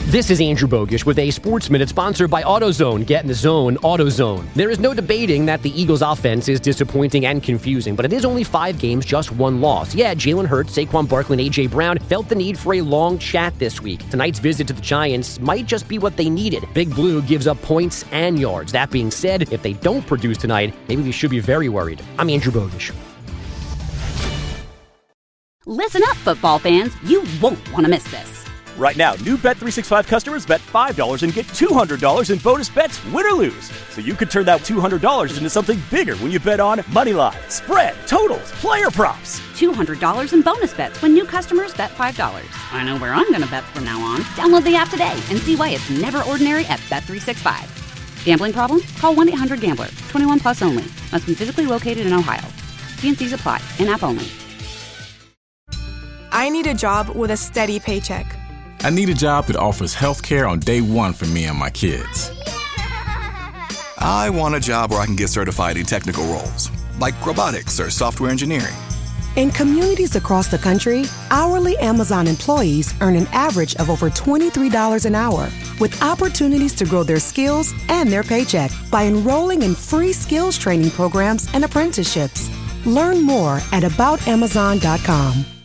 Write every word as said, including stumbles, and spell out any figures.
This is Andrew Bogish with a Sports Minute sponsored by AutoZone. Get in the zone, AutoZone. There is no debating that the Eagles' offense is disappointing and confusing, but it is only five games, just one loss. Yeah, Jalen Hurts, Saquon Barkley, and A J. Brown felt the need for a long chat this week. Tonight's visit to the Giants might just be what they needed. Big Blue gives up points and yards. That being said, if they don't produce tonight, maybe we should be very worried. I'm Andrew Bogish. Listen up, football fans. You won't want to miss this. Right now, new Bet three sixty-five customers bet five dollars and get two hundred dollars in bonus bets, win or lose. So you could turn that two hundred dollars into something bigger when you bet on money line, spread, totals, player props. two hundred dollars in bonus bets when new customers bet five dollars. I know where I'm going to bet from now on. Download the app today and see why it's never ordinary at Bet three sixty-five. Gambling problem? Call one eight hundred gambler. twenty-one plus only. Must be physically located in Ohio. T and C's apply. In-app only. I need a job with a steady paycheck. I need a job that offers health care on day one for me and my kids. I want a job where I can get certified in technical roles, like robotics or software engineering. In communities across the country, hourly Amazon employees earn an average of over twenty-three dollars an hour, with opportunities to grow their skills and their paycheck by enrolling in free skills training programs and apprenticeships. Learn more at about amazon dot com.